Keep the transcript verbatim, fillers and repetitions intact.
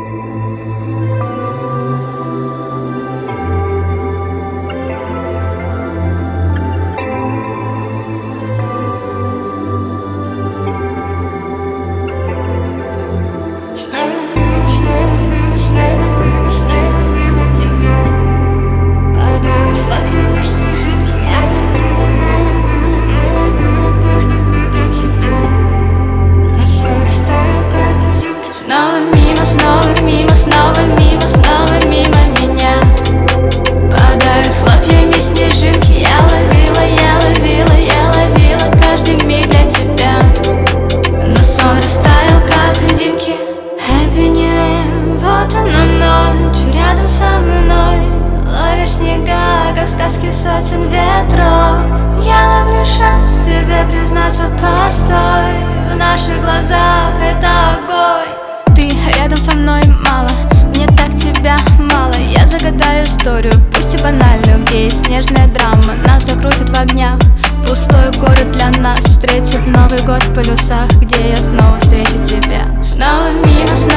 Снова мимо, снова мимо, снова мимо, снова мимо меня падают хлопьями снежинки. Я ловила, я ловила, я ловила каждый миг для тебя, но сон растаял, как льдинки. Happy New Year, вот она ночь, рядом со мной ловишь снега, как в сказке сотен ветров. Я ловлю шанс тебе признаться, постой, в наших глазах это огонь. Ты рядом со мной мало, мне так тебя мало. Я загадаю историю, пусть и банальную, где есть снежная драма. Нас закрутит в огнях, пустой город для нас встретит Новый год в полюсах, где я снова встречу тебя. Снова мимо,